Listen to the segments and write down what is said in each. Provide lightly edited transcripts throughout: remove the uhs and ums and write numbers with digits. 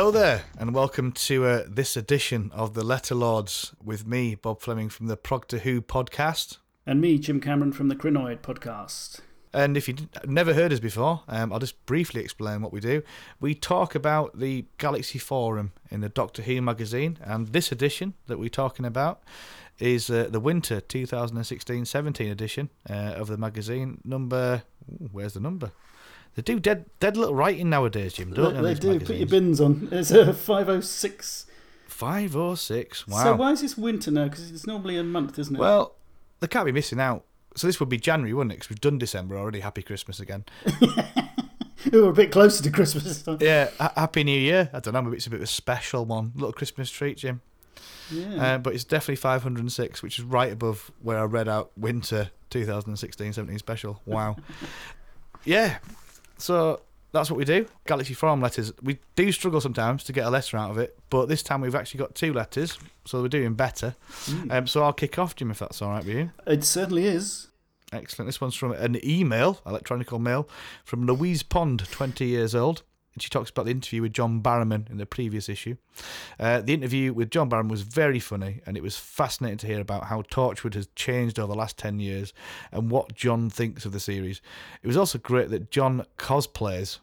Hello there, and welcome to this edition of the Letter Lords with me, Bob Fleming from the Proctor Who podcast. And me, Jim Cameron from the Crinoid podcast. And if you've never heard us before, I'll just briefly explain what we do. We talk about the Galaxy Forum in the Doctor Who magazine, and this edition that we're talking about is the winter 2016-17 edition of the magazine. Where's the number? They do dead little writing nowadays, Jim, don't they? They do. Magazines. Put your bins on. It's a 506. 506, wow. So why is this winter now? Because it's normally a month, isn't it? Well, they can't be missing out. So this would be January, wouldn't it? Because we've done December already. Happy Christmas again. We're a bit closer to Christmas this time. Yeah, Happy New Year. I don't know, maybe it's a bit of a special one. Little Christmas treat, Jim. Yeah. But it's definitely 506, which is right above where I read out winter 2016-17 special. Wow. Yeah. So that's what we do. Galaxy Forum letters. We do struggle sometimes to get a letter out of it, but this time we've actually got 2 letters, so we're doing better. So I'll kick off, Jim, if that's all right with you. It certainly is. Excellent. This one's from an email, electronical mail, from Louise Pond, 20 years old. And she talks about the interview with John Barrowman in the previous issue. The interview with John Barrowman was very funny, and it was fascinating to hear about how Torchwood has changed over the last 10 years and what John thinks of the series. It was also great that John cosplays.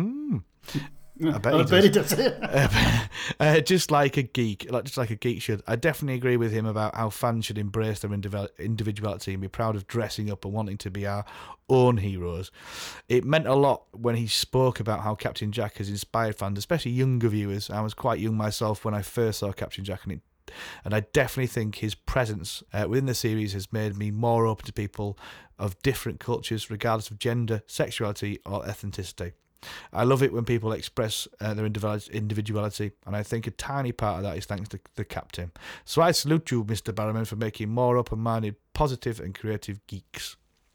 I bet he does. Just like a geek, just like a geek should. I definitely agree with him about how fans should embrace their individuality and be proud of dressing up and wanting to be our own heroes. It meant a lot when he spoke about how Captain Jack has inspired fans, especially younger viewers. I was quite young myself when I first saw Captain Jack, and I definitely think his presence within the series has made me more open to people of different cultures, regardless of gender, sexuality, or ethnicity. I love it when people express their individuality, and I think a tiny part of that is thanks to the captain. So I salute you, Mr. Barrowman, for making more open-minded, positive and creative geeks.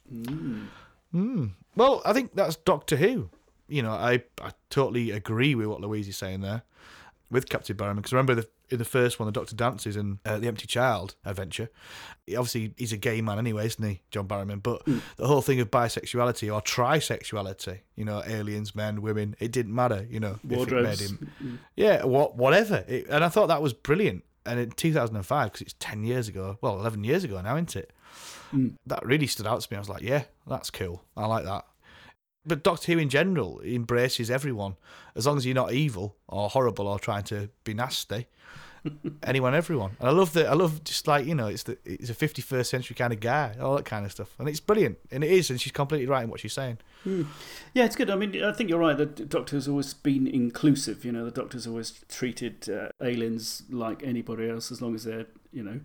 Well, I think that's Doctor Who. You know, I totally agree with what Louise is saying there with Captain Barrowman, because remember in the first one, the Doctor dances in the Empty Child adventure. Obviously, he's a gay man anyway, isn't he, John Barrowman? But the whole thing of bisexuality or trisexuality, you know, aliens, men, women, it didn't matter, you know. Wardrobes. If it made him, yeah, whatever. And I thought that was brilliant. And in 2005, because it's 10 years ago, well, 11 years ago now, isn't it? That really stood out to me. I was like, yeah, that's cool. I like that. But Doctor Who in general embraces everyone, as long as you're not evil or horrible or trying to be nasty. Anyone, everyone. And I love just like, you know, it's a 51st century kind of guy, all that kind of stuff. And it's brilliant. And it is, and she's completely right in what she's saying. Yeah, it's good. I mean, I think you're right. The Doctor's always been inclusive. You know, the Doctor's always treated aliens like anybody else, as long as they're, you know,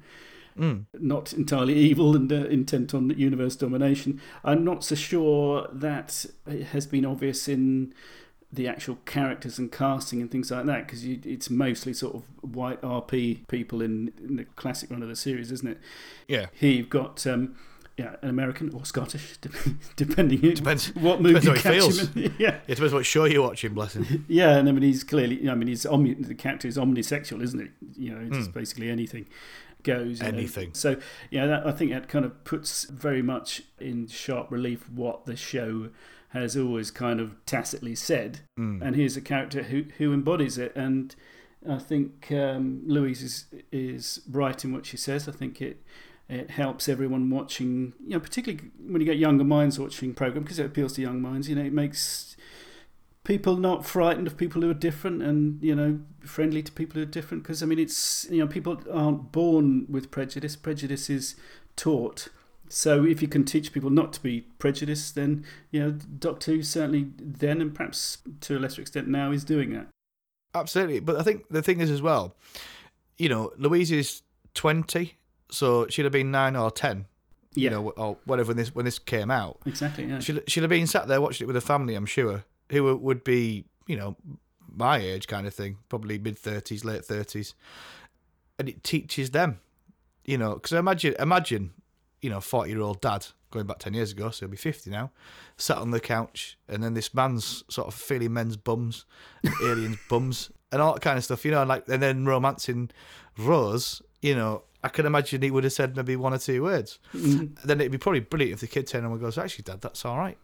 not entirely evil and intent on universe domination. I'm not so sure that it has been obvious in the actual characters and casting and things like that, because it's mostly sort of white RP people in the classic run of the series, isn't it? Yeah. Here you've got an American or Scottish, depending Depends what movie you how he catch feels. him in. Yeah. It depends what show you're watching, bless him. Yeah, and I mean, he's clearly, the character is omnisexual, isn't it? You know, it's basically anything goes. Anything. So, yeah, I think that kind of puts very much in sharp relief what the show has always kind of tacitly said. And here's a character who embodies it. And I think Louise is right in what she says. I think it helps everyone watching, you know, particularly when you get younger minds watching program, because it appeals to young minds. You know, it makes people not frightened of people who are different, and, you know, friendly to people who are different. Because I mean, it's, you know, people aren't born with prejudice. Prejudice is taught. So if you can teach people not to be prejudiced, then, you know, Doctor Who certainly then, and perhaps to a lesser extent now, is doing that. Absolutely. But I think the thing is as well, you know, Louise is 20, so she'd have been 9 or 10, you know, or whatever when this came out. Exactly, yeah. She'd have been sat there watching it with her family, I'm sure, who would be, you know, my age kind of thing, probably mid-30s, late 30s. And it teaches them, you know, because imagine, you know, 40-year-old dad, going back 10 years ago, so he'll be 50 now, sat on the couch, and then this man's sort of feeling men's bums, aliens' bums, and all that kind of stuff, you know, and then romancing Rose, you know, I can imagine he would have said maybe 1 or 2 words. Then it'd be probably brilliant if the kid turned around and goes, actually, Dad, that's all right.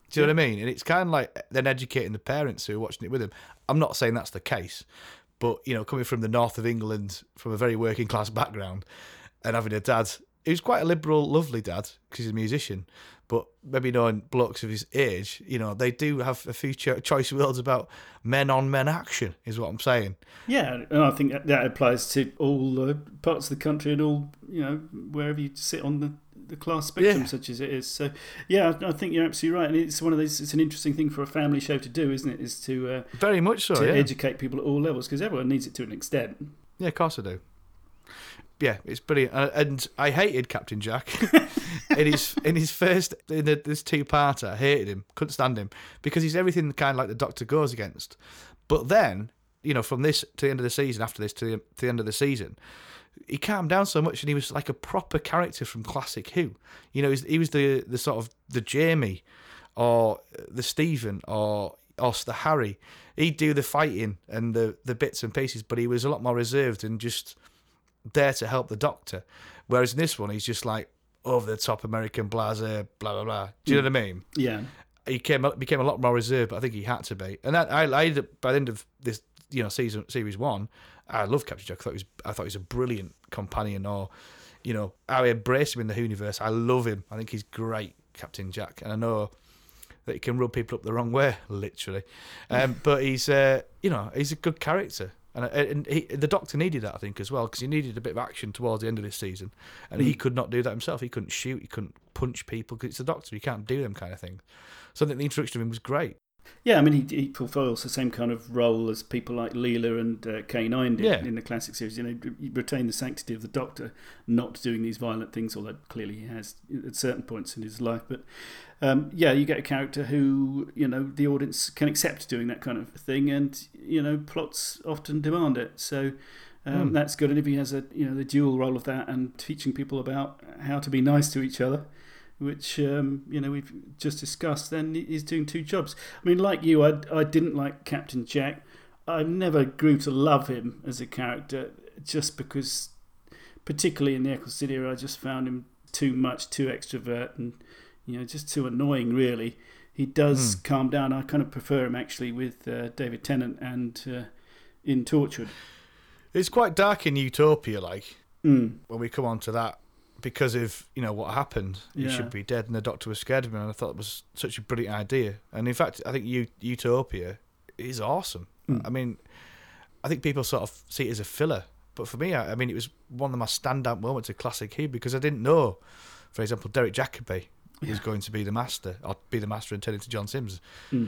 Do you know what I mean? And it's kind of like then educating the parents who are watching it with him. I'm not saying that's the case, but, coming from the north of England, from a very working class background, and having a dad who's quite a liberal, lovely dad, because he's a musician, but maybe knowing blokes of his age, they do have a few choice words about men on men action, is what I'm saying. Yeah, and I think that applies to all parts of the country and all, wherever you sit on the class spectrum, such as it is. So, yeah, I think you're absolutely right. And it's one of those, it's an interesting thing for a family show to do, isn't it? Is to very much so, to educate people at all levels, because everyone needs it to an extent. Yeah, of course I do. Yeah, it's brilliant, and I hated Captain Jack in his first this two-parter. I hated him, couldn't stand him, because he's everything kind of like the Doctor goes against. But then, from this to the end of the season, after this to the end of the season, he calmed down so much, and he was like a proper character from classic Who. He was the sort of the Jamie, or the Stephen, or the Harry. He'd do the fighting and the bits and pieces, but he was a lot more reserved and just there to help the Doctor. Whereas in this one, he's just like over the top American blasé, blah blah blah. Do you know what I mean? Yeah. He became a lot more reserved, but I think he had to be. And that I by the end of this, series 1, I love Captain Jack. I thought he was a brilliant companion. Or, I embrace him in the Whoniverse. I love him. I think he's great, Captain Jack. And I know that he can rub people up the wrong way, literally. But he's he's a good character. And the Doctor needed that, I think, as well, because he needed a bit of action towards the end of this season, and he could not do that himself. He couldn't shoot, he couldn't punch people, because it's the Doctor. He can't do them kind of things. So I think the introduction of him was great. Yeah, I mean, he fulfills the same kind of role as people like Leela and K9 did in the classic series. He retained the sanctity of the Doctor, not doing these violent things, although clearly he has at certain points in his life. But you get a character who, the audience can accept doing that kind of thing, and, plots often demand it. So that's good. And if he has the dual role of that and teaching people about how to be nice to each other, which we've just discussed, then he's doing two jobs. I mean, like you, I didn't like Captain Jack. I never grew to love him as a character, just because, particularly in the Eccleston era, I just found him too extrovert and just too annoying, really. He does calm down. I kind of prefer him actually with David Tennant and in Torchwood. It's quite dark in Utopia, when we come on to that. Because of what happened, he should be dead, and the Doctor was scared of him. And I thought it was such a brilliant idea. And in fact, I think Utopia is awesome. I mean, I think people sort of see it as a filler, but for me, I mean, it was one of my standout moments of classic Who, because I didn't know, for example, Derek Jacobi was going to be the Master, or be the Master and turn into John Sims.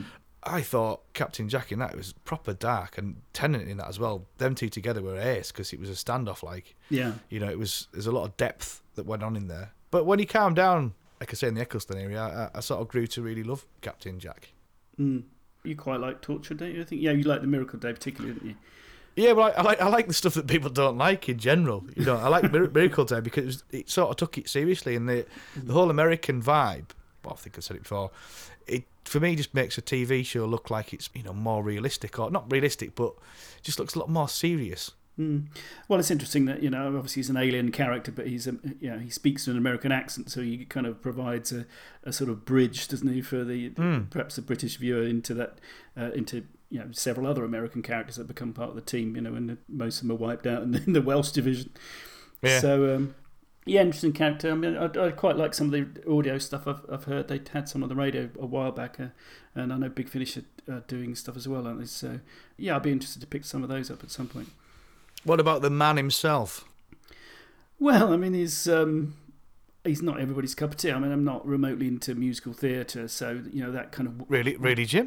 I thought Captain Jack in that was proper dark, and Tennant in that as well. Them two together were ace, because it was a standoff. There's a lot of depth that went on in there. But when he calmed down, like I say, in the Eccleston area, I sort of grew to really love Captain Jack. You quite like Torchwood, don't you? I think you like the Miracle Day particularly, didn't you? Yeah, but I like the stuff that people don't like in general. I like Miracle Day because it sort of took it seriously, and the whole American vibe. Well, I think I said it before. It for me just makes a TV show look like it's more realistic, or not realistic, but just looks a lot more serious. Well, it's interesting that obviously he's an alien character, but he's he speaks in an American accent, so he kind of provides a sort of bridge, doesn't he, for the perhaps the British viewer into that into several other American characters that become part of the team. And most of them are wiped out in the Welsh division. Yeah. So interesting character. I mean, I quite like some of the audio stuff I've heard. They had some on the radio a while back, and I know Big Finish are doing stuff as well, aren't they? So yeah, I'd be interested to pick some of those up at some point. What about the man himself? Well, I mean, he's not everybody's cup of tea. I mean, I'm not remotely into musical theatre, so that kind of really, Jim.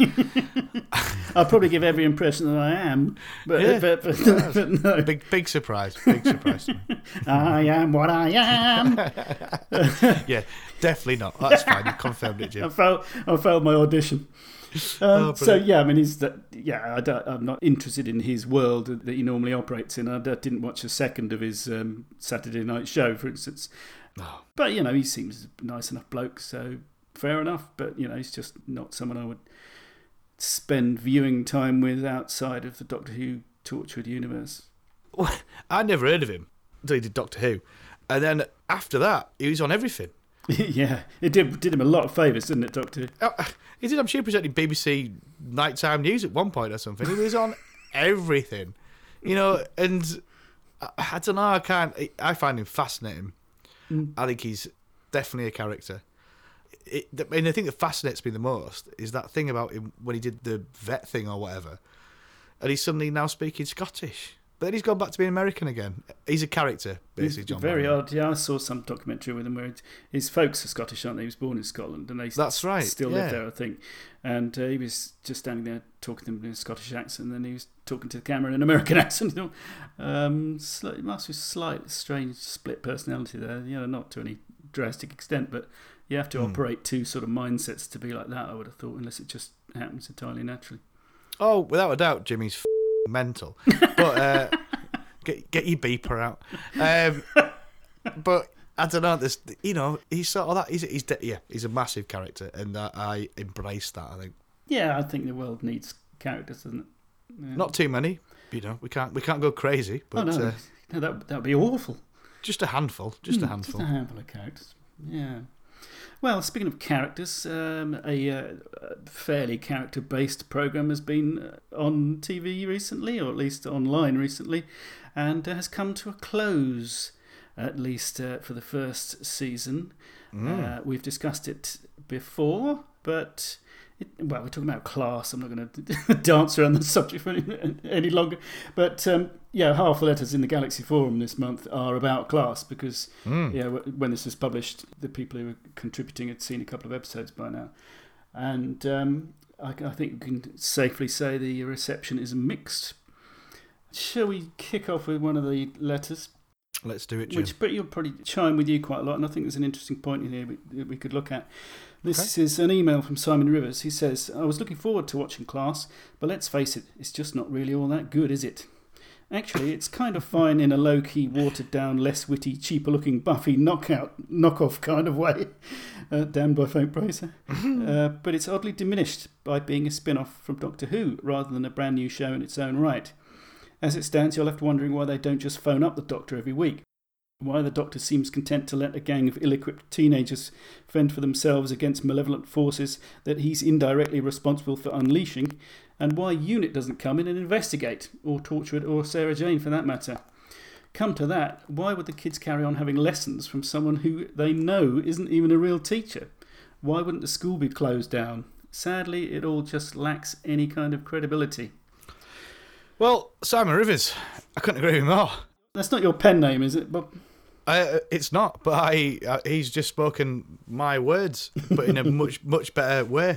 I'll probably give every impression that I am, but no. Big surprise. Big surprise. I am what I am. Yeah, definitely not. That's fine. You confirmed it, Jim. I failed my audition. So yeah, I mean, I'm not interested in his world that he normally operates in. I didn't watch a second of his Saturday night show, for instance. Oh. But he seems a nice enough bloke, so fair enough. But he's just not someone I would spend viewing time with outside of the Doctor Who Torchwood universe. Well, I never heard of him until he did Doctor Who, and then after that, he was on everything. Yeah, it did him a lot of favours, didn't it, Doctor? He did. I'm sure he presented BBC nighttime news at one point or something. He was on everything, and I don't know. I find him fascinating. I think he's definitely a character. And the thing that fascinates me the most is that thing about him when he did the vet thing or whatever, and he's suddenly now speaking Scottish. But then he's gone back to being American again. He's a character, basically, John. Very Barrowman. odd. Yeah, I saw some documentary with him where his folks are Scottish, aren't they? He was born in Scotland, and they That's right, still live there, I think. And he was just standing there talking to them in a Scottish accent, and then he was talking to the camera in an American accent. It must be a slight, strange split personality there. Not to any drastic extent, but you have to operate two sort of mindsets to be like that, I would have thought, unless it just happens entirely naturally. Oh, without a doubt, Jimmy's mental. But get your beeper out. But I don't know. He's sort of that. He's a massive character, and I embrace that. I think. Yeah, I think the world needs characters, doesn't it? Yeah. Not too many. We can't go crazy. But, no, that would be awful. Just a handful. Just a handful. Just a handful of characters. Yeah. Well, speaking of characters, a fairly character-based programme has been on TV recently, or at least online recently, and has come to a close, at least for the first season. We've discussed it before, but... we're talking about Class. I'm not going to dance around the subject for any longer. But half the letters in the Galaxy Forum this month are about Class because when this was published, the people who were contributing had seen a couple of episodes by now. And I think we can safely say the reception is mixed. Shall we kick off with one of the letters? Let's do it, Jim. But you'll probably chime with you quite a lot, and I think there's an interesting point in here we could look at. This is an email from Simon Rivers. He says, I was looking forward to watching Class, but let's face it, it's just not really all that good, is it? Actually, it's kind of fine in a low-key, watered-down, less witty, cheaper-looking Buffy knockoff kind of way. Damned by faint praise. But it's oddly diminished by being a spin-off from Doctor Who, rather than a brand new show in its own right. As it stands, you're left wondering why they don't just phone up the Doctor every week. Why the Doctor seems content to let a gang of ill-equipped teenagers fend for themselves against malevolent forces that he's indirectly responsible for unleashing, and why UNIT doesn't come in and investigate, or Torchwood, or Sarah Jane for that matter. Come to that, why would the kids carry on having lessons from someone who they know isn't even a real teacher? Why wouldn't the school be closed down? Sadly, it all just lacks any kind of credibility. Well, Simon Rivers, I couldn't agree with more. That's not your pen name, is it, Bob? It's not, but he's just spoken my words, but in a much better way.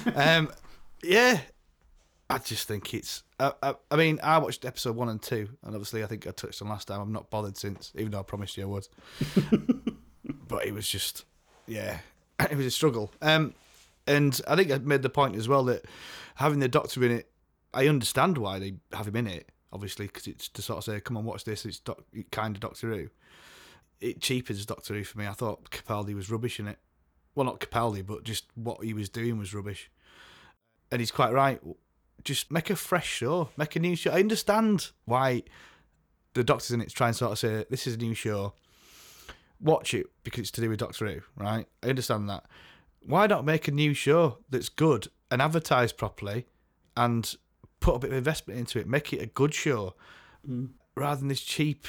Yeah, I just think it's... I mean, I watched episode 1 and 2, and obviously I think I touched on last time. I'm not bothered since, even though I promised you I would. But it was just... Yeah, it was a struggle. And I think I made the point as well that having the Doctor in it, I understand why they have him in it, obviously, because it's to sort of say, come on, watch this, it's kind of Doctor Who. It cheapens Doctor Who for me. I thought Capaldi was rubbish in it. Well, not Capaldi, but just what he was doing was rubbish. And he's quite right. Just make a fresh show. Make a new show. I understand why the Doctor's in it to try and sort of say, this is a new show. Watch it because it's to do with Doctor Who, right? I understand that. Why not make a new show that's good and advertise properly and put a bit of investment into it? Make it a good show rather than this cheap...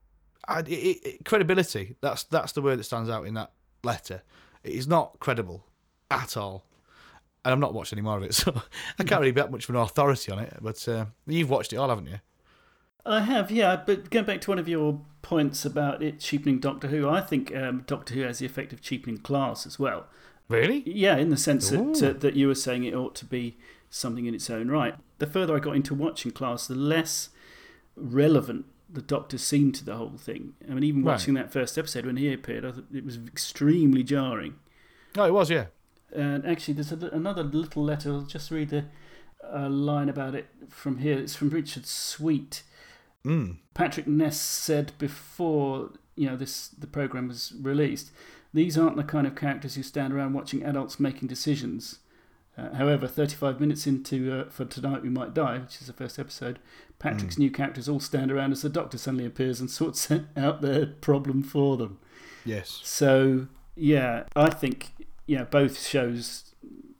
credibility. That's the word that stands out in that letter. It is not credible at all. And I've not watched any more of it, so I can't really be that much of an authority on it. But you've watched it all, haven't you? I have, yeah. But going back to one of your points about it cheapening Doctor Who, I think Doctor Who has the effect of cheapening Class as well. Really? Yeah, in the sense that you were saying it ought to be something in its own right. The further I got into watching Class, the less relevant the Doctor seemed to the whole thing. I mean, even watching that first episode when he appeared, I thought it was extremely jarring. Oh, it was, yeah. And actually, there's another little letter. I'll just read a line about it from here. It's from Richard Sweet. Patrick Ness said before the programme was released, these aren't the kind of characters who stand around watching adults making decisions. However, 35 minutes into For Tonight We Might Die, which is the first episode, Patrick's new characters all stand around as the Doctor suddenly appears and sorts out their problem for them. Yes. So Yeah, I think both shows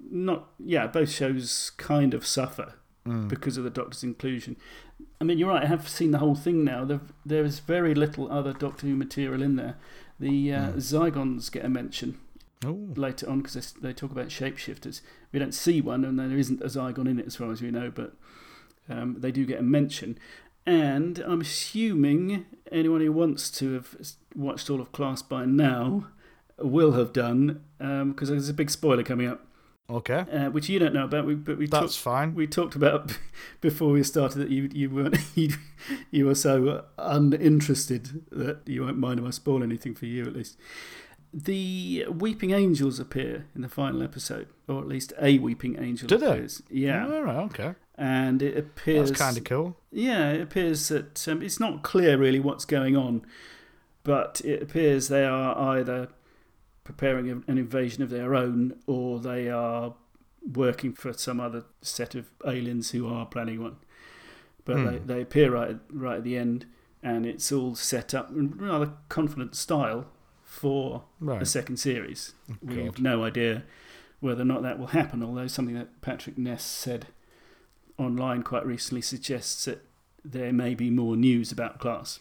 kind of suffer because of the Doctor's inclusion. I mean, you're right. I have seen the whole thing now. There is very little other Doctor Who material in there. The Zygons get a mention later on because they talk about shapeshifters. We don't see one, and there isn't a Zygon in it as far as we know, but they do get a mention. And I'm assuming anyone who wants to have watched all of Class by now will have done, because there's a big spoiler coming up. Okay. Which you don't know about, That's fine. We talked about before we started that you weren't you were so uninterested that you won't mind if I spoil anything for you at least. The Weeping Angels appear in the final episode, or at least a Weeping Angel appears. They? Yeah. All right. Okay. And it appears that's kind of cool. Yeah, it appears that it's not clear really what's going on, but it appears they are either preparing an invasion of their own, or they are working for some other set of aliens who are planning one. But they appear right at the end, and it's all set up in rather confident style for a second series. We have no idea whether or not that will happen, although something that Patrick Ness said online quite recently suggests that there may be more news about Class.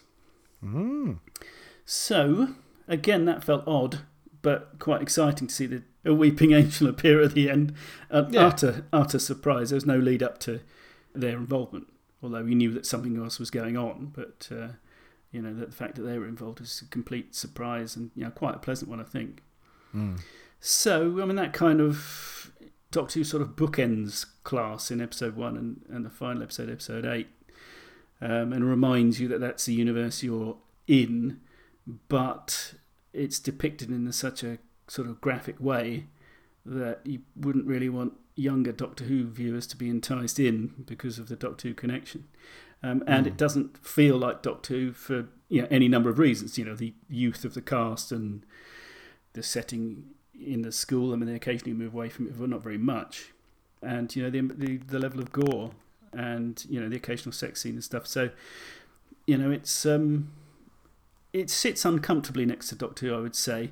So, again, that felt odd, but quite exciting to see a Weeping Angel appear at the end. Utter surprise. There was no lead up to their involvement, although we knew that something else was going on. But the fact that they were involved was a complete surprise, and quite a pleasant one, I think. So, I mean, that kind of Doctor Who sort of bookends Class in episode 1 and the final episode, episode 8, and reminds you that that's the universe you're in, but it's depicted in such a sort of graphic way that you wouldn't really want younger Doctor Who viewers to be enticed in because of the Doctor Who connection. And it doesn't feel like Doctor Who for any number of reasons. The youth of the cast and the setting in the school. I mean, they occasionally move away from it, but not very much. And the level of gore and the occasional sex scene and stuff. So it's it sits uncomfortably next to Doctor Who, I would say,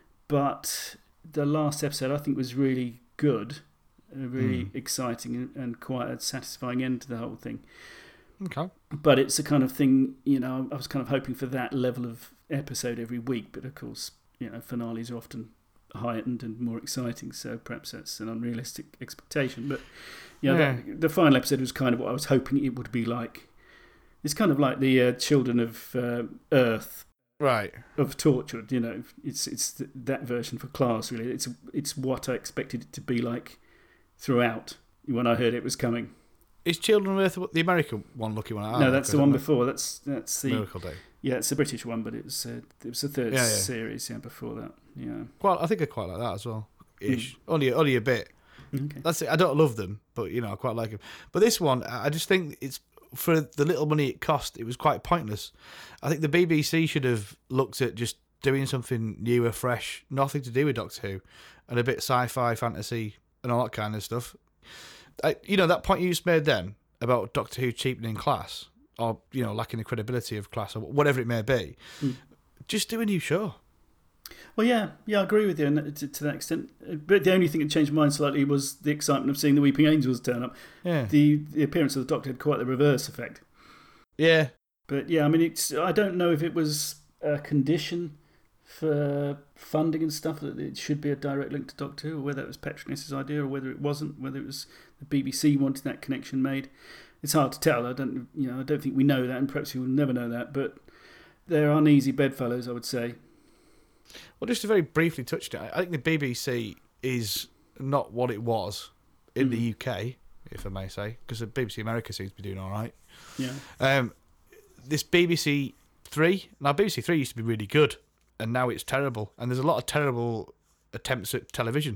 but the last episode I think was really good, really exciting, and quite a satisfying end to the whole thing. Okay. But it's the kind of thing, I was kind of hoping for that level of episode every week, but of course, finales are often heightened and more exciting, so perhaps that's an unrealistic expectation. But the final episode was kind of what I was hoping it would be like. It's kind of like the Children of Earth, right? Of Tortured, it's that version for Class. Really, it's what I expected it to be like throughout when I heard it was coming. Is Children of Earth the American one? Looking one? No, that's the one before. That's the Miracle Day. Yeah, it's the British one, but it was the third series. Yeah, before that. Yeah. Well, I think I quite like that as well. Ish. Only a bit. Okay. That's it. I don't love them, but I quite like them. But this one, I just think it's, for the little money it cost, it was quite pointless. I think the BBC should have looked at just doing something newer, fresh, nothing to do with Doctor Who, and a bit sci-fi, fantasy, and all that kind of stuff. That point you just made then about Doctor Who cheapening Class, or lacking the credibility of Class, or whatever it may be. Just do a new show. Well, yeah, I agree with you to that extent. But the only thing that changed my mind slightly was the excitement of seeing the Weeping Angels turn up. Yeah. The appearance of the Doctor had quite the reverse effect. Yeah. But yeah, I mean, I don't know if it was a condition for funding and stuff that it should be a direct link to Doctor Who, or whether it was Petronus's idea, or whether it wasn't, whether it was the BBC wanting that connection made. It's hard to tell. I don't think we know that, and perhaps we will never know that. But they're uneasy bedfellows, I would say. Well, just to very briefly touch on it, I think the BBC is not what it was in the UK, if I may say, because the BBC America seems to be doing all right. Yeah. This BBC Three, now BBC Three used to be really good, and now it's terrible. And there's a lot of terrible attempts at television,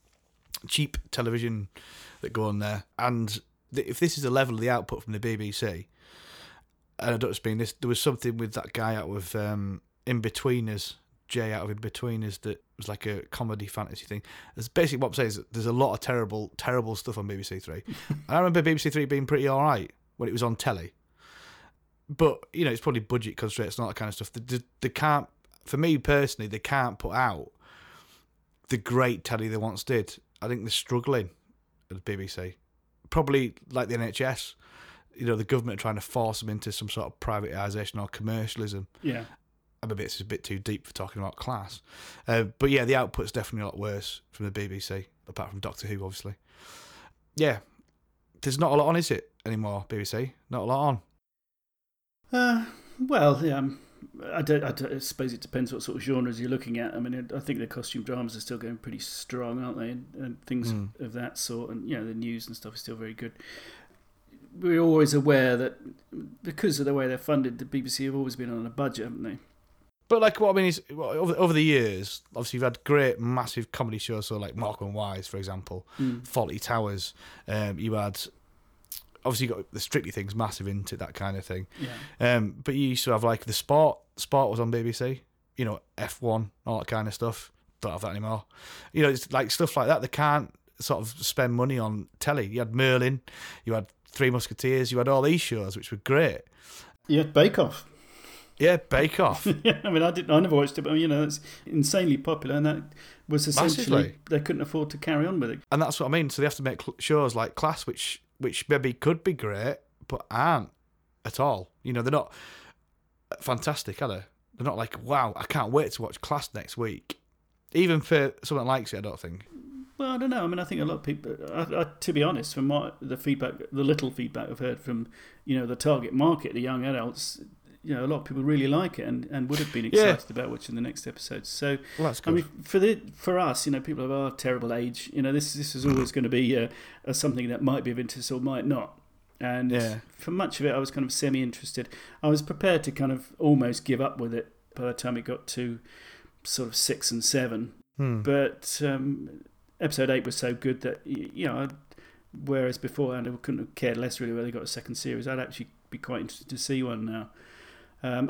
cheap television that go on there. And if this is the level of the output from the BBC, and I don't just mean this, there was something with that guy out of In-Betweeners, Jay out of In-Betweeners, that was like a comedy fantasy thing. It's basically what I'm saying is that there's a lot of terrible stuff on BBC Three. I remember BBC Three being pretty all right when it was on telly. But, it's probably budget constraints and all that kind of stuff. They can't, for me personally, they can't put out the great telly they once did. I think they're struggling at the BBC. Probably like the NHS. The government are trying to force them into some sort of privatisation or commercialism. Yeah. It's a bit too deep for talking about class. But yeah, the output's definitely a lot worse from the BBC, apart from Doctor Who, obviously. Yeah. There's not a lot on, is it, anymore, BBC? Not a lot on. Well, yeah, I suppose it depends what sort of genres you're looking at. I mean, I think the costume dramas are still going pretty strong, aren't they? And things of that sort. And, the news and stuff is still very good. We're always aware that because of the way they're funded, the BBC have always been on a budget, haven't they? But like what I mean is, over the years, obviously you've had great, massive comedy shows, so like Morecambe & Wise, for example, Fawlty Towers. You had, obviously you got the Strictly Things, massive into that kind of thing. Yeah. But you used to have like the Sport was on BBC, F1, all that kind of stuff. Don't have that anymore. It's like stuff like that. They can't sort of spend money on telly. You had Merlin, you had Three Musketeers, you had all these shows, which were great. You had Bake Off. Yeah, Bake Off. Yeah, I mean, I never watched it, but it's insanely popular, and that was essentially massively. They couldn't afford to carry on with it. And that's what I mean. So they have to make shows like Class, which maybe could be great, but aren't at all. They're not fantastic, are they? They're not like, wow, I can't wait to watch Class next week. Even for someone that likes it, I don't think. Well, I don't know. I mean, I think a lot of people, to be honest, from the little feedback I've heard from, the target market, the young adults, a lot of people really like it and would have been excited about watching the next episode. So, that's good. I mean, for us, people of our terrible age, this is always going to be something that might be of interest or might not. And for much of it, I was kind of semi-interested. I was prepared to kind of almost give up with it by the time it got to sort of 6 and 7. But episode 8 was so good that, whereas beforehand I couldn't have cared less really whether they got a second series, I'd actually be quite interested to see one now. And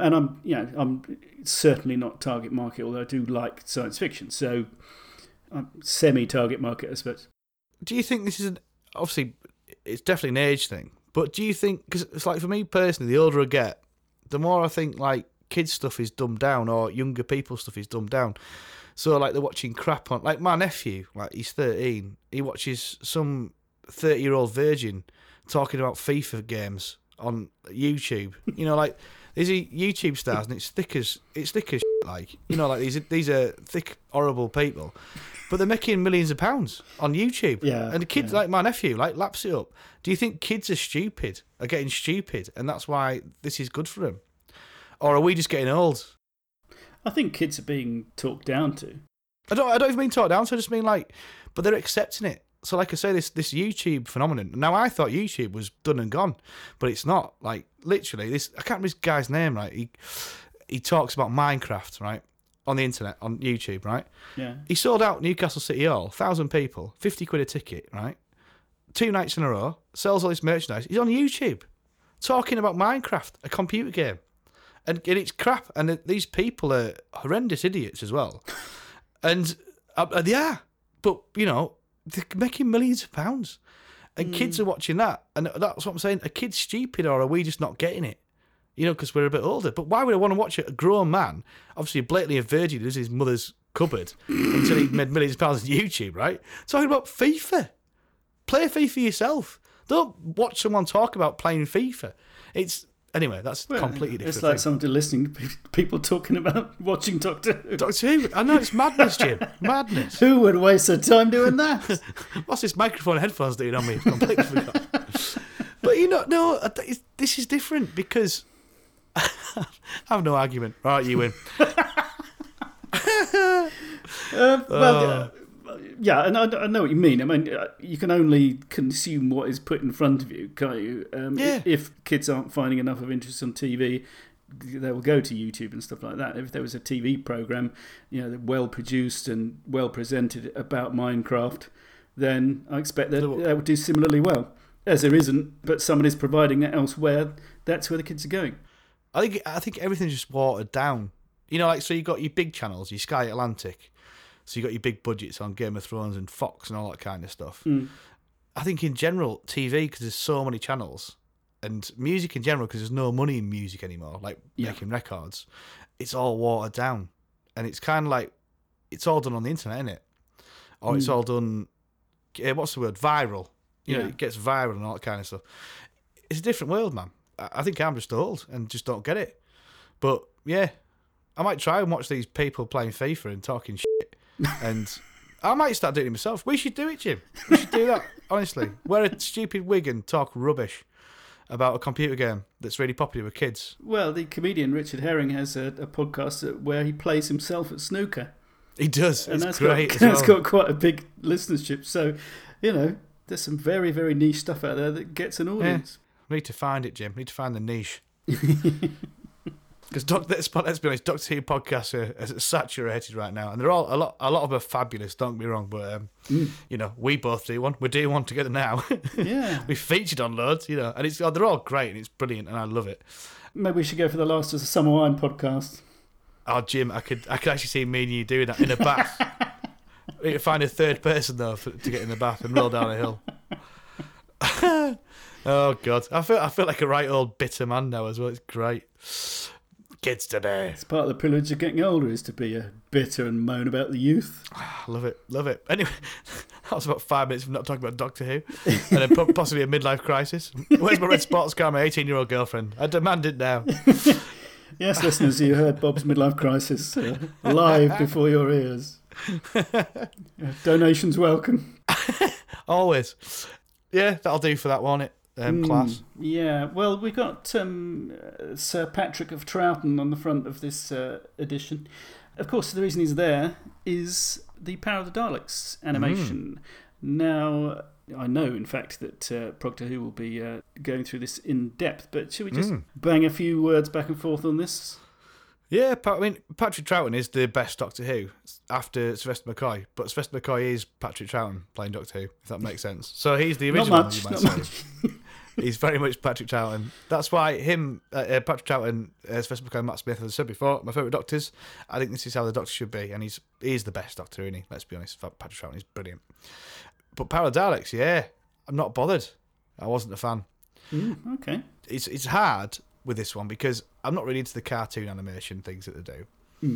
I'm certainly not target market, although I do like science fiction. So I'm semi-target market, I suppose. Do you think this is obviously it's definitely an age thing, but do you think, because it's like for me personally, the older I get, the more I think like kids stuff is dumbed down or younger people stuff is dumbed down. So like they're watching crap on, like my nephew, like he's 13, he watches some 30-year-old virgin talking about FIFA games on YouTube. Like these are YouTube stars, and it's thick as shit, like like these are thick, horrible people, but they're making millions of pounds on YouTube. Yeah, and the kids like my nephew laps it up. Do you think kids are getting stupid, and that's why this is good for them, or are we just getting old? I think kids are being talked down to. I don't even mean talked down to. I just mean but they're accepting it. So like I say, this YouTube phenomenon. Now I thought YouTube was done and gone, but it's not. Like literally, I can't remember this guy's name. Right, he talks about Minecraft, right, on the internet on YouTube, right. Yeah. He sold out Newcastle City Hall, 1,000 people, 50 quid a ticket, right. 2 nights in a row, sells all this merchandise. He's on YouTube, talking about Minecraft, a computer game, and it's crap. And these people are horrendous idiots as well. And yeah, but they're making millions of pounds, and kids are watching that, and that's what I'm saying. Are kids stupid, or are we just not getting it? Because we're a bit older. But why would I want to watch a grown man, obviously blatantly a virgin, who's his mother's cupboard until he made millions of pounds on YouTube, right? Talking about FIFA. Play FIFA yourself. Don't watch someone talk about playing FIFA. Anyway, that's completely different. It's like somebody listening to people talking about watching Doctor Who. Doctor Who? I know, it's madness, Jim. Madness. Who would waste their time doing that? What's this microphone and headphones doing on me? Completely forgot. But no, this is different because I have no argument. Right, you win. Yeah, and I know what you mean. I mean, you can only consume what is put in front of you, can't you? If kids aren't finding enough of interest on TV, they will go to YouTube and stuff like that. If there was a TV program, well produced and well presented about Minecraft, then I expect that would do similarly well. As there isn't, but someone is providing that elsewhere. That's where the kids are going. I think everything's just watered down. So you got your big channels, your Sky Atlantic. So you got your big budgets on Game of Thrones and Fox and all that kind of stuff. I think in general, TV, because there's so many channels, and music in general, because there's no money in music anymore, like making records, it's all watered down. And it's kind of like, it's all done on the internet, isn't it? or it's all done. What's the word? Viral. You know, Yeah. it gets viral and all that kind of stuff. It's a different world, man. I think I'm just old and just don't get it. But yeah, I might try and watch these people playing FIFA and talking shit, and I might start doing it myself. We should do it, Jim. We should do that. Honestly, wear a stupid wig and talk rubbish about a computer game that's really popular with kids. Well, the comedian Richard Herring has a podcast where he plays himself at snooker. He does. And It's great. That's got quite a big listenership. So, you know, there's some very, very niche stuff out there that gets an audience. We need to find it, Jim. We need to find the niche. Because let's be honest, Doctor Who podcasts are saturated right now, and they're all a lot of them are fabulous. Don't get me wrong, but you know, we both do one. We're doing one together now. Yeah, we featured on loads, you know, and they're all great and it's brilliant, and I love it. Maybe we should go for the Last of the Summer Wine podcast. Oh, Jim, I could actually see me and you doing that in a bath. We need to find a third person though to get in the bath and roll down a hill. Oh God, I feel like a right old bitter man now as well. It's great. Kids today. It's part of the privilege of getting older is to be bitter and moan about the youth. Love it. Anyway, that was about 5 minutes of not talking about Doctor Who, and then possibly a midlife crisis. Where's my red sports car, my 18-year-old girlfriend? I demand it now. Yes, listeners, you heard Bob's midlife crisis live before your ears. Donations welcome. Always. Yeah, that'll do for that, won't it? Class. Yeah, well, we got Sir Patrick of Troughton on the front of this edition. Of course, the reason he's there is the Power of the Daleks animation. Now, I know, in fact, that Proctor Who will be going through this in depth, but should we just bang a few words back and forth on this? Yeah, I mean, Patrick Troughton is the best Doctor Who after Sylvester McCoy, but Sylvester McCoy is Patrick Troughton playing Doctor Who, if that makes sense. So he's the original, not much, you might not say. Much. He's very much Patrick Troughton. That's why Patrick Troughton, Sylvester McCoy and Matt Smith, as I said before, my favourite Doctors. I think this is how the Doctor should be, and he's the best Doctor, isn't he? Let's be honest, Patrick Troughton is brilliant. But Power of the Daleks, yeah, I'm not bothered. I wasn't a fan. Okay. It's hard with this one because I'm not really into the cartoon animation things that they do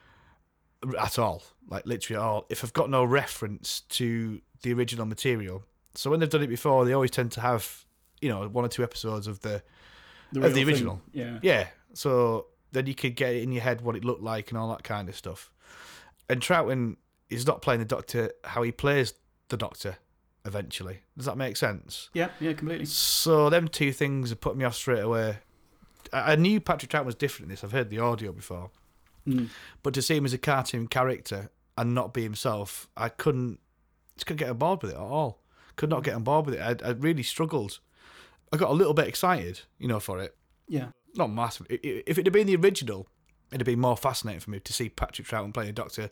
at all. Like literally at all. If I've got no reference to the original material, so when they've done it before, they always tend to have 1 or 2 episodes of the original. Thing. Yeah. So then you could get it in your head what it looked like and all that kind of stuff. And Troughton is not playing the Doctor how he plays the Doctor eventually. Does that make sense? Yeah, completely. So them two things have put me off straight away. I knew Patrick Troughton was different in this. I've heard the audio before. But to see him as a cartoon character and not be himself, I just couldn't get on board with it at all. Could not get on board with it. I really struggled. I got a little bit excited, for it. Yeah. Not massive. If it had been the original, it'd have been more fascinating for me to see Patrick Troughton playing a Doctor,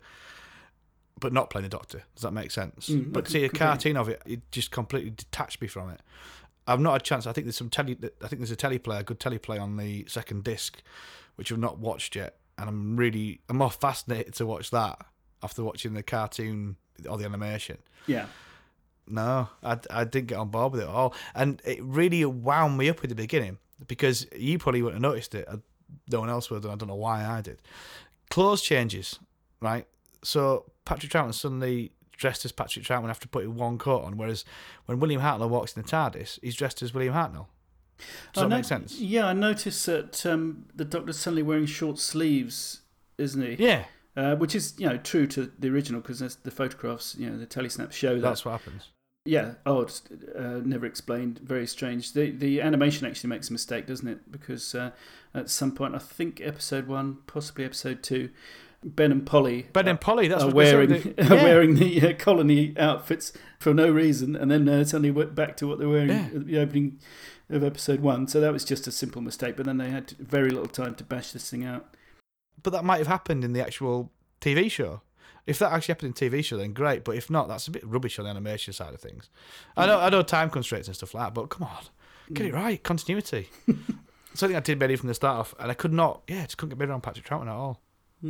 but not playing a Doctor. Does that make sense? But to see a cartoon of it, it just completely detached me from it. I've not had a chance. I think there's a good teleplay on the second disc, which I've not watched yet, and I'm more fascinated to watch that after watching the cartoon or the animation. Yeah. No, I didn't get on board with it at all, and it really wound me up at the beginning because you probably wouldn't have noticed it. No one else would, and I don't know why I did. Clothes changes, right? So Patrick Troughton suddenly dressed as Patrick Troughton after putting one coat on, whereas when William Hartnell walks in the TARDIS, he's dressed as William Hartnell. Does that make sense? Yeah, I noticed that the Doctor's suddenly wearing short sleeves, isn't he? Yeah. Which is, true to the original because the photographs, the telesnaps show that. That's what happens. Yeah, odd, never explained, very strange. The animation actually makes a mistake, doesn't it? Because at some point, I think episode 1, possibly episode 2, Ben and Polly that's are what wearing the colony outfits for no reason, and then suddenly went back to what they were wearing at the opening of episode 1. So that was just a simple mistake, but then they had very little time to bash this thing out. But that might have happened in the actual TV show. If that actually happened in TV show, then great. But if not, that's a bit rubbish on the animation side of things. I know time constraints and stuff like that, but come on, get it right. Continuity. Something I did better from the start off, and I could not. Yeah, just couldn't get better on Patrick Troughton at all.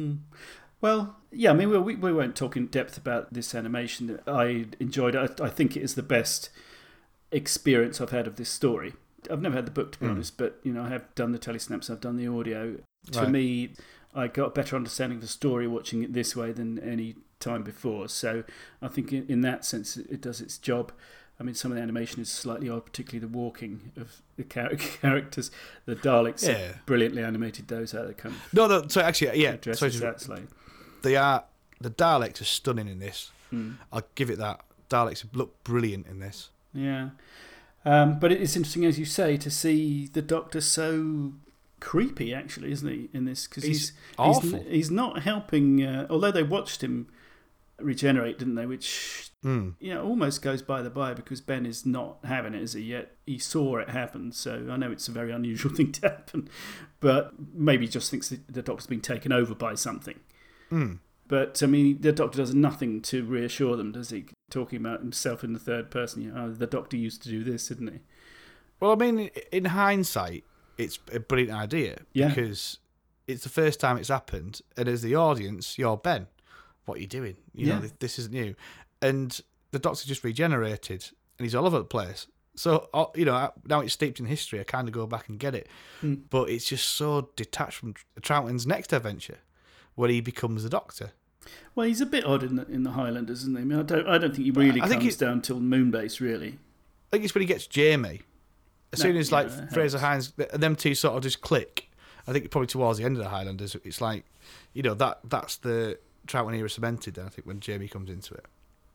Well, yeah. I mean, we won't talk in depth about this animation. I enjoyed it. I think it is the best experience I've had of this story. I've never had the book, to be honest, but I have done the telesnaps. I've done the audio. To me, I got a better understanding of the story watching it this way than any time before. So I think in that sense it does its job. I mean, some of the animation is slightly odd, particularly the walking of the characters. The Daleks are brilliantly animated. Those are the kind of no. So actually, yeah. So that slightly. The Daleks are stunning in this. I'll give it that. Daleks look brilliant in this. Yeah, but it's interesting, as you say, to see the Doctor so creepy. Actually, isn't he, in this? Because he's awful. He's not helping. Although they watched him regenerate, didn't they? Which almost goes by the by, because Ben is not having it, is he? Yet he saw it happen. So I know it's a very unusual thing to happen, but maybe he just thinks the Doctor's been taken over by something. But I mean, the Doctor does nothing to reassure them, does he? Talking about himself in the third person. The Doctor used to do this, didn't he? Well, I mean, in hindsight, it's a brilliant idea because it's the first time it's happened, and as the audience, you're Ben. What are you doing? You know, this isn't you. And the Doctor just regenerated, and he's all over the place. So, now it's steeped in history, I kind of go back and get it. But it's just so detached from Troughton's next adventure, where he becomes the Doctor. Well, he's a bit odd in the Highlanders, isn't he? I mean, I don't think he really comes down till Moonbase, really. I think it's when he gets Jamie. As soon as Fraser Hines, them two sort of just click. I think probably towards the end of the Highlanders, it's like, that's the Troughton era cemented. Then I think when Jamie comes into it,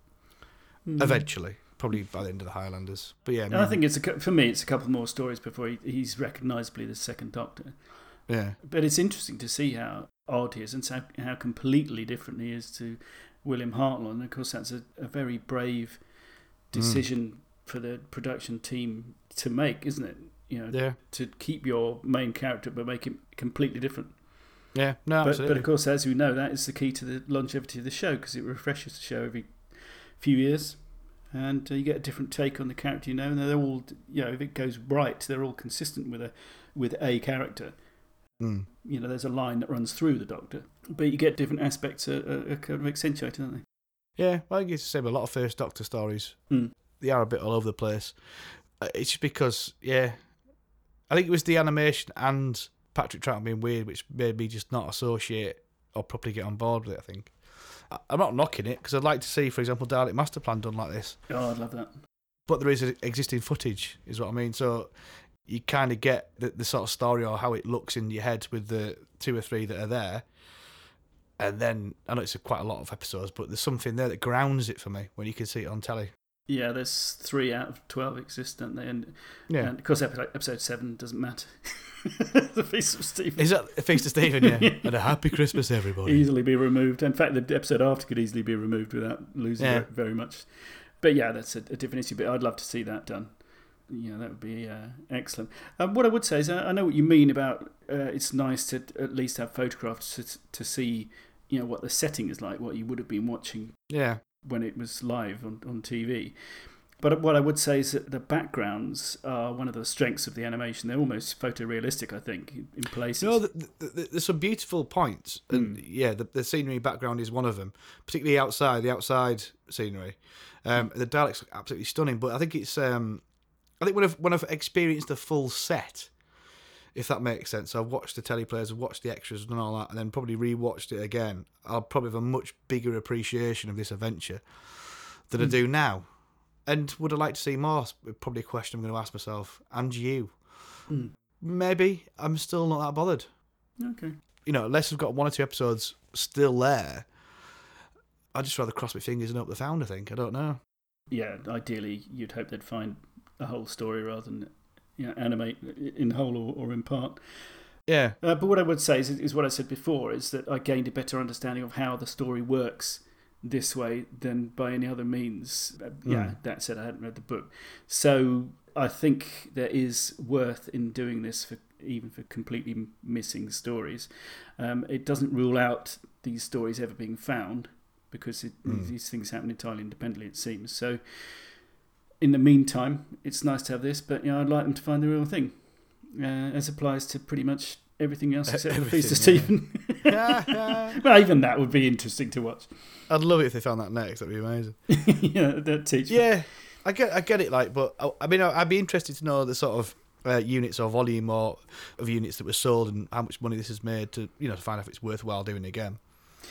eventually, probably by the end of the Highlanders. But yeah, I think for me, it's a couple more stories before he's recognisably the second Doctor. Yeah, but it's interesting to see how odd he is and how completely different he is to William Hartnell. And of course, that's a very brave decision for the production team to make, isn't it? To keep your main character but make him completely different. Yeah, no, absolutely. But of course, as we know, that is the key to the longevity of the show, because it refreshes the show every few years, and you get a different take on the character. And they're all, if it goes right, they're all consistent with a character. There's a line that runs through the Doctor, but you get different aspects are kind of accentuated, aren't they? Yeah, well, I guess the same with a lot of First Doctor stories. They are a bit all over the place. It's just because, I think it was the animation and Patrick Troughton being weird, which made me just not associate or properly get on board with it, I think. I'm not knocking it, because I'd like to see, for example, Dalek Master Plan done like this. Oh, I'd love that. But there is existing footage, is what I mean. So you kind of get the sort of story or how it looks in your head with the 2 or 3 that are there. And then, I know it's quite a lot of episodes, but there's something there that grounds it for me when you can see it on telly. Yeah, there's 3 out of 12 exist, don't they? And of course, episode 7 doesn't matter. The Feast of Stephen. Is that the Feast of Stephen? Yeah. And a happy Christmas, everybody. Easily be removed. In fact, the episode after could easily be removed without losing very much. But yeah, that's a different issue. But I'd love to see that done. That would be excellent. What I would say is, I know what you mean about it's nice to at least have photographs to see, what the setting is like, what you would have been watching. Yeah. When it was live on TV. But what I would say is that the backgrounds are one of the strengths of the animation. They're almost photorealistic, I think, in places. No, there's some beautiful points. And the scenery background is one of them, particularly the outside scenery. The Daleks look absolutely stunning, but I think it's... I think when I've experienced the full set, if that makes sense, I've watched the teleplays, I've watched the extras and all that, and then probably rewatched it again, I'll probably have a much bigger appreciation of this adventure than I do now. And would I like to see more? Probably a question I'm going to ask myself. And you? Maybe. I'm still not that bothered. Okay. Unless I've got 1 or 2 episodes still there, I'd just rather cross my fingers and hope they found, I think. I don't know. Yeah, ideally, you'd hope they'd find a whole story rather than animate in whole or in part. Yeah. But what I would say is what I said before, is that I gained a better understanding of how the story works this way than by any other means. That said, I hadn't read the book. So I think there is worth in doing this even for completely missing stories. It doesn't rule out these stories ever being found, because these things happen entirely independently, it seems. So in the meantime, it's nice to have this, but I'd like them to find the real thing, as applies to pretty much everything else except the Feast of Stephen. Well, even that would be interesting to watch. I'd love it if they found that next. That'd be amazing. That teach. Yeah, I get it. But I mean, I'd be interested to know the sort of units or volume or of units that were sold and how much money this has made to find out if it's worthwhile doing again.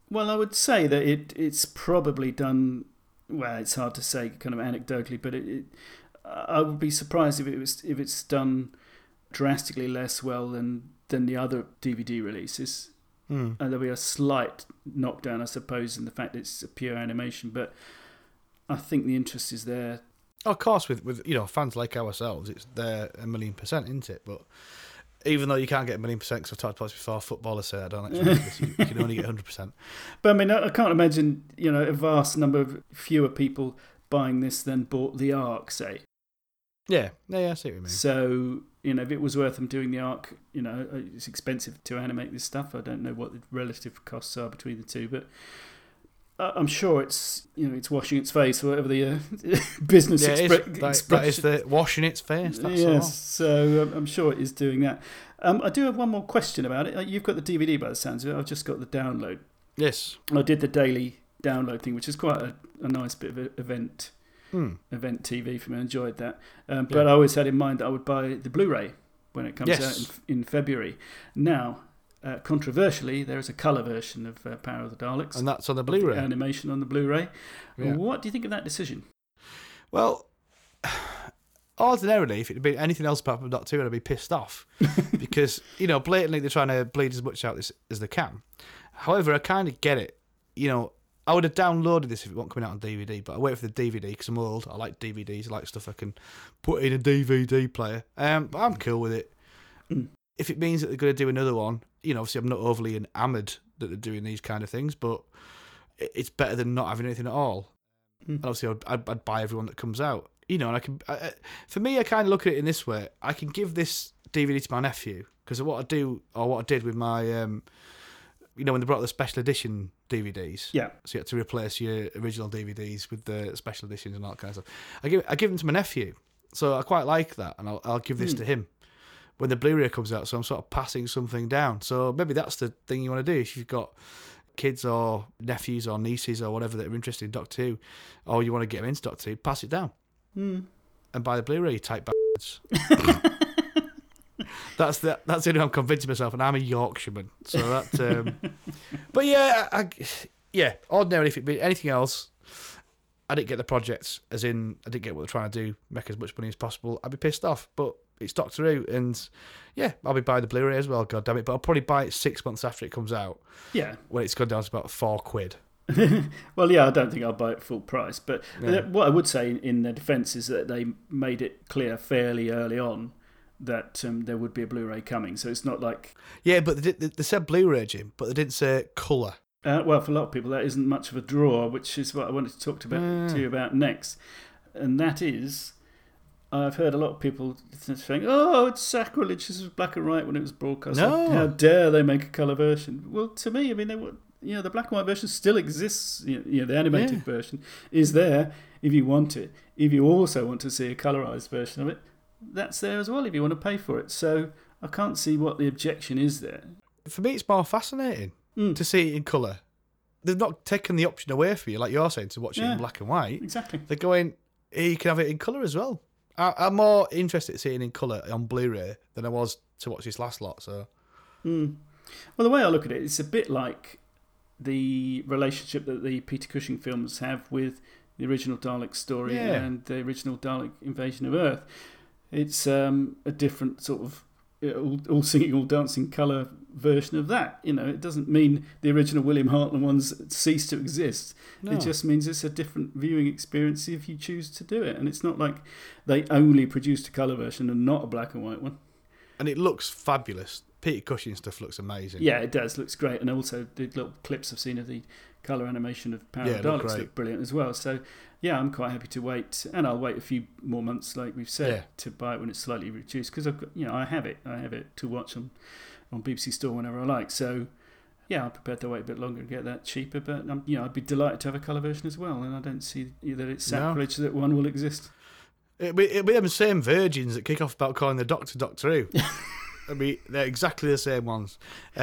Well, I would say that it's probably done. Well, it's hard to say, kind of anecdotally, but I would be surprised if it's done drastically less well than the other DVD releases. And there'll be a slight knockdown, I suppose, in the fact that it's a pure animation, but I think the interest is there. Of course, with fans like ourselves, it's there 1,000,000%, isn't it? But even though you can't get 1,000,000%, because I've talked about this before, footballers say I don't actually do this, you can only get 100%. But I mean, I can't imagine a vast number of fewer people buying this than bought the Ark, say. Yeah, I see what you mean. So, if it was worth them doing the Ark, it's expensive to animate this stuff. I don't know what the relative costs are between the two, but I'm sure it's washing its face, or whatever the business expression. That is the washing its face. That's yes, all. so I'm sure it is doing that. I do have one more question about it. You've got the DVD by the sounds of it. I've just got the download. Yes. I did the daily download thing, which is quite a nice bit of an event TV for me. I enjoyed that. But I always had in mind that I would buy the Blu-ray when it comes out in February. Now, controversially, there is a colour version of Power of the Daleks. And that's on the Blu-ray. Animation on the Blu-ray. Yeah. What do you think of that decision? Well, ordinarily, if it had been anything else apart from Doctor Who, I'd be pissed off. Because, blatantly they're trying to bleed as much out as they can. However, I kind of get it. I would have downloaded this if it wasn't coming out on DVD, but I wait for the DVD because I'm old. I like DVDs. I like stuff I can put in a DVD player. But I'm cool with it. If it means that they're going to do another one, obviously I'm not overly enamoured that they're doing these kind of things, but it's better than not having anything at all. And obviously I'd buy everyone that comes out. And for me, I kind of look at it in this way. I can give this DVD to my nephew because what I did with my... when they brought the special edition DVDs, so you had to replace your original DVDs with the special editions and all that kind of stuff. I give them to my nephew, so I quite like that, and I'll give this to him when the Blu-ray comes out. So I'm sort of passing something down. So maybe that's the thing you want to do if you've got kids or nephews or nieces or whatever that are interested in Doctor Who, or you want to get them into Doctor Who, pass it down and buy the Blu-ray. Type bastards. That's the only way I'm convincing myself, and I'm a Yorkshireman. So that, but yeah, ordinarily if it'd been anything else, I didn't get the projects, as in I didn't get what they're trying to do, make as much money as possible. I'd be pissed off, but it's Doctor Who, and I'll be buying the Blu-ray as well. God damn it! But I'll probably buy it 6 months after it comes out. Yeah, when it's gone down to about £4. Well, I don't think I'll buy it full price, but what I would say in their defence is that they made it clear fairly early on that there would be a Blu-ray coming, so it's not like... Yeah, but they said Blu-ray, Jim, but they didn't say colour. Well, for a lot of people, that isn't much of a draw, which is what I wanted to talk to you about next. And that is, I've heard a lot of people saying, oh, it's sacrilege, this was black and white when it was broadcast. No. How dare they make a colour version? Well, to me, I mean, the black and white version still exists. The animated version is there if you want it. If you also want to see a colourised version of it, that's there as well if you want to pay for it. So I can't see what the objection is there. For me, it's more fascinating to see it in colour. They've not taken the option away for you, like you're saying, to watch it in black and white. Exactly. They're going, hey, you can have it in colour as well. I'm more interested in seeing it in colour on Blu-ray than I was to watch this last lot. So, Well, the way I look at it, it's a bit like the relationship that the Peter Cushing films have with the original Dalek story and the original Dalek Invasion of Earth. It's a different sort of all singing, all dancing colour version of that. It doesn't mean the original William Hartnell ones cease to exist. No. It just means it's a different viewing experience if you choose to do it. And it's not like they only produced a colour version and not a black and white one. And it looks fabulous. Peter Cushing stuff looks amazing. Yeah, it does. Looks great. And also the little clips I've seen of the colour animation of Power of Daleks look brilliant as well. So, I'm quite happy to wait. And I'll wait a few more months, like we've said, to buy it when it's slightly reduced. Because I've got, I have it. I have it to watch on BBC Store whenever I like. So, I'm prepared to wait a bit longer and get that cheaper. But, I'd be delighted to have a colour version as well. And I don't see that it's sacrilege that one will exist. It'll be them same virgins that kick off about calling the Doctor Doctor Who. I mean, they're exactly the same ones.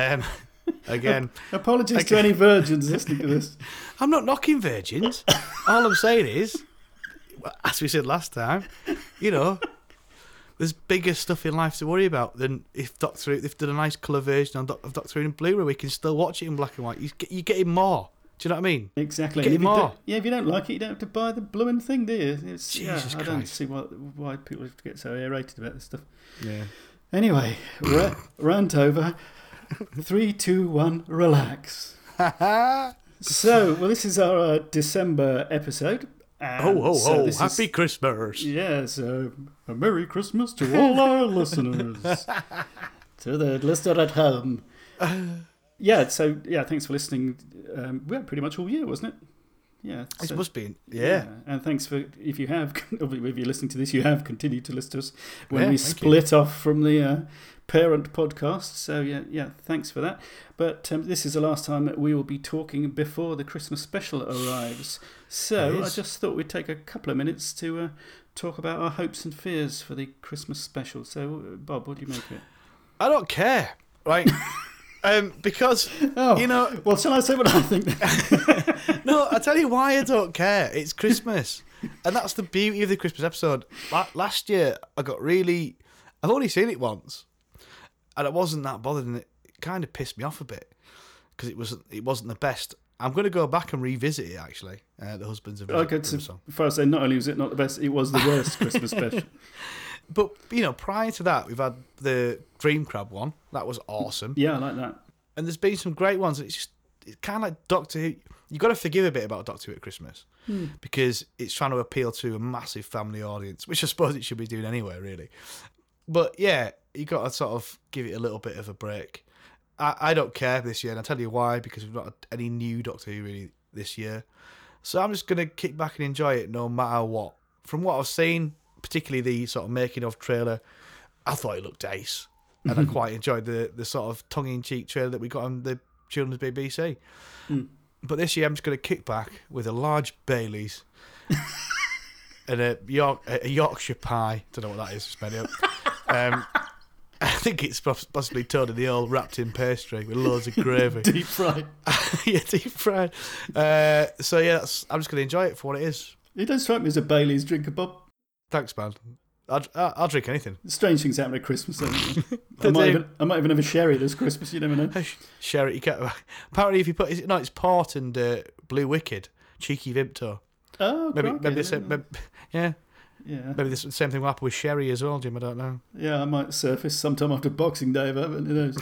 Again, apologies to any virgins listening to this. I'm not knocking virgins. All I'm saying is, as we said last time, there's There's bigger stuff in life to worry about than if they've done a nice colour version of Doctor Who in Blu-ray. We can still watch it in black and white. You're getting more. Do you know what I mean? Exactly. Get more. If you don't like it, you don't have to buy the blooming thing, do you? Jesus Christ. I don't see why people get so irritated about this stuff. Yeah. Anyway, rant over. 3, 2, 1, relax. So, this is our December episode. Ho, happy Christmas. Yes, a Merry Christmas to all our listeners. To the listener at home. Thanks for listening. Pretty much all year, wasn't it? Yeah. It must be. Yeah. And thanks for, if you're listening to this, you have continued to listen to us when we split off from the parent podcast. So, thanks for that. But this is the last time that we will be talking before the Christmas special arrives. So I just thought we'd take a couple of minutes to talk about our hopes and fears for the Christmas special. So, Bob, what do you make of it? I don't care, right? Because, Well, shall I say what I think? No, I'll tell you why I don't care. It's Christmas. And that's the beauty of the Christmas episode. Last year, I've only seen it once. And I wasn't that bothered, and it kind of pissed me off a bit. Because it wasn't the best. I'm going to go back and revisit it, actually. The Husbands of Christmas song. Before I say not only was it not the best, it was the worst Christmas special. But, prior to that, we've had the Dream Crab one. That was awesome. Yeah, I like that. And there's been some great ones. It's kind of like Doctor Who. You've got to forgive a bit about Doctor Who at Christmas. Because it's trying to appeal to a massive family audience, which I suppose it should be doing anyway, really. But, yeah, you've got to sort of give it a little bit of a break. I don't care this year, and I'll tell you why, because we've not had any new Doctor Who really this year. So I'm just going to kick back and enjoy it no matter what. From what I've seen, particularly the sort of making of trailer, I thought it looked ace. And I quite enjoyed the sort of tongue-in-cheek trailer that we got on the Children's BBC. But this year I'm just going to kick back with a large Baileys and a Yorkshire pie. Don't know what that is, just made it up. I think it's possibly Toad in the Hole wrapped in pastry with loads of gravy. Deep fried. Yeah, deep fried. I'm just going to enjoy it for what it is. You don't strike me as a Bailey's drinker, Bob. Thanks, man. I'll drink anything. Strange things happen at Christmas. I might even have a sherry this Christmas. You never know. Sherry, you can't. Apparently, if you put it's port and Blue Wicked, cheeky Vimto. Oh, maybe yeah. Maybe the same thing will happen with sherry as well, Jim. I don't know. Yeah, I might surface sometime after Boxing Day, but who knows?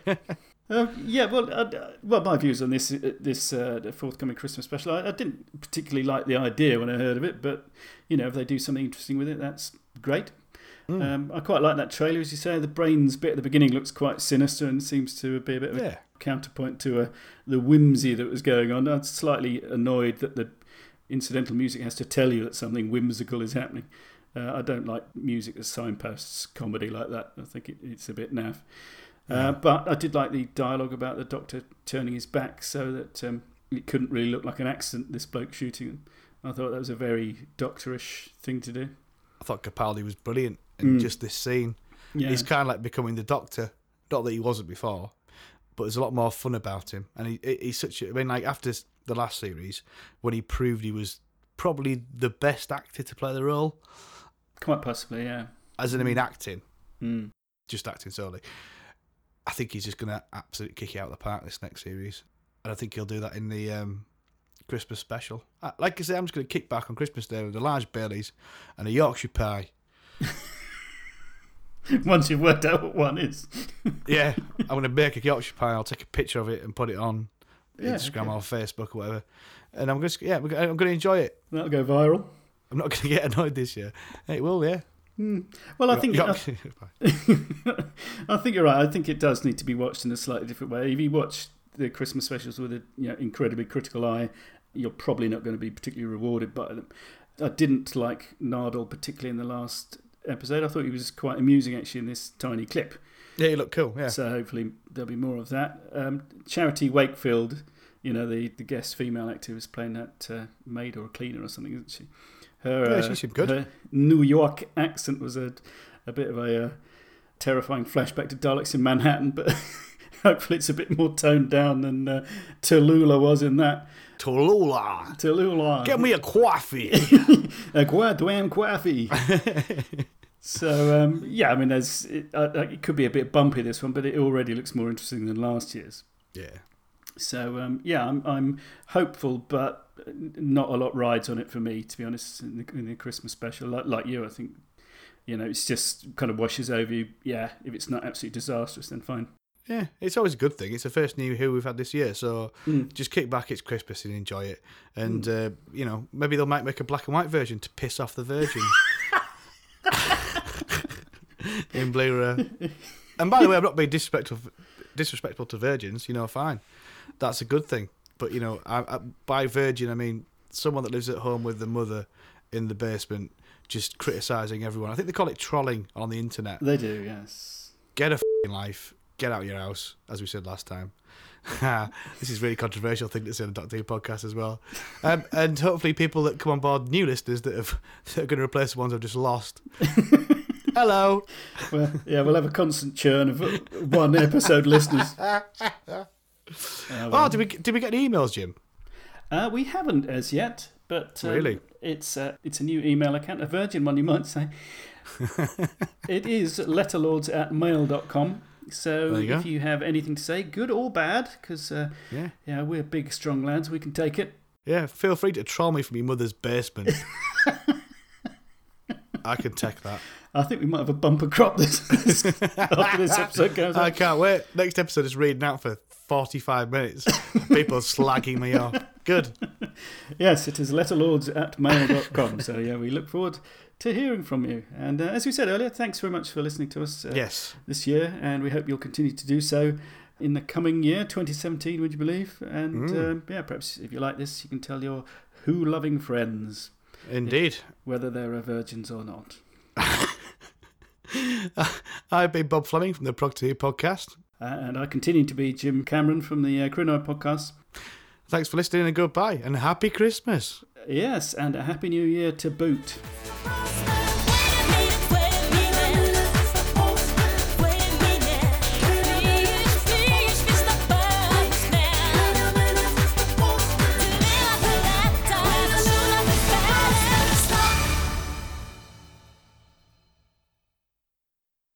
My views on this the forthcoming Christmas special. I didn't particularly like the idea when I heard of it, but if they do something interesting with it, that's great. I quite like that trailer, as you say. The brains bit at the beginning looks quite sinister and seems to be a bit of a counterpoint to the whimsy that was going on. I'm slightly annoyed that the incidental music has to tell you that something whimsical is happening. I don't like music that signposts comedy like that. I think it's a bit naff. But I did like the dialogue about the Doctor turning his back so that it couldn't really look like an accident, this bloke shooting him. I thought that was a very Doctorish thing to do. I thought Capaldi was brilliant in just this scene. Yeah. He's kind of like becoming the Doctor. Not that he wasn't before, but there's a lot more fun about him. And he's such a... I mean, like, after the last series, when he proved he was probably the best actor to play the role. Quite possibly, yeah. As in, I mean, acting. Just acting solely. I think he's just going to absolutely kick it out of the park this next series. And I think he'll do that in the Christmas special. Like I say, I'm just going to kick back on Christmas Day with a large Baileys and a Yorkshire pie. Once you've worked out what one is. Yeah, I'm going to make a Yorkshire pie. I'll take a picture of it and put it on Instagram or Facebook or whatever. And I'm going to enjoy it. That'll go viral. I'm not going to get annoyed this year. It will, yeah. Well, I think I think you're right. I think it does need to be watched in a slightly different way. If you watch the Christmas specials with an incredibly critical eye, you're probably not going to be particularly rewarded by them. I didn't like Nardole particularly in the last episode. I thought he was quite amusing actually in this tiny clip. Yeah, he looked cool. Yeah. So hopefully there'll be more of that. Charity Wakefield, the guest female actor who's playing that maid or a cleaner or something, isn't she? She seemed good. Her New York accent was a bit of a terrifying flashback to Daleks in Manhattan, but hopefully it's a bit more toned down than Tallulah was in that. Tallulah. Get me a coffee. A Guaduan coffee. So, yeah, I mean, it could be a bit bumpy, this one, but it already looks more interesting than last year's. Yeah. So, yeah, I'm hopeful, but not a lot rides on it for me, to be honest, in the Christmas special. Like you, I think, it's just kind of washes over you. Yeah, if it's not absolutely disastrous, then fine. Yeah, it's always a good thing. It's the first new Who we've had this year, so just kick back, it's Christmas, and enjoy it. And, maybe they might make a black and white version to piss off the virgins. In Blu-ray. And by the way, I'm not being disrespectful to virgins, fine. That's a good thing. But, by virgin, I mean someone that lives at home with the mother in the basement just criticising everyone. I think they call it trolling on the internet. They do, yes. Get a f***ing life. Get out of your house, as we said last time. This is a really controversial thing to say on the Doctor Who podcast as well. And hopefully people that come on board, new listeners that are going to replace the ones I've just lost. Hello. Well, yeah, we'll have a constant churn of one episode listeners. Did we get any emails, Jim? We haven't as yet, but really, it's a new email account, a virgin one, you might say. It is letterlords@mail.com. So if you have anything to say, good or bad, because we're big, strong lads, we can take it. Yeah, feel free to troll me from your mother's basement. I can take that. I think we might have a bumper crop after this episode goes on. I can't wait. Next episode is reading out for 45 minutes. People slagging me off. Good. Yes, it is letterlords@mail.com. So, yeah, we look forward to hearing from you. And as we said earlier, thanks very much for listening to us this year. And we hope you'll continue to do so in the coming year, 2017, would you believe? And, perhaps if you like this, you can tell your Who-loving friends. Indeed. Whether they're virgins or not. I've been Bob Fleming from the Proctor Who podcast. And I continue to be Jim Cameron from the Crinoid podcast. Thanks for listening and goodbye. And Happy Christmas. Yes, and a Happy New Year to boot.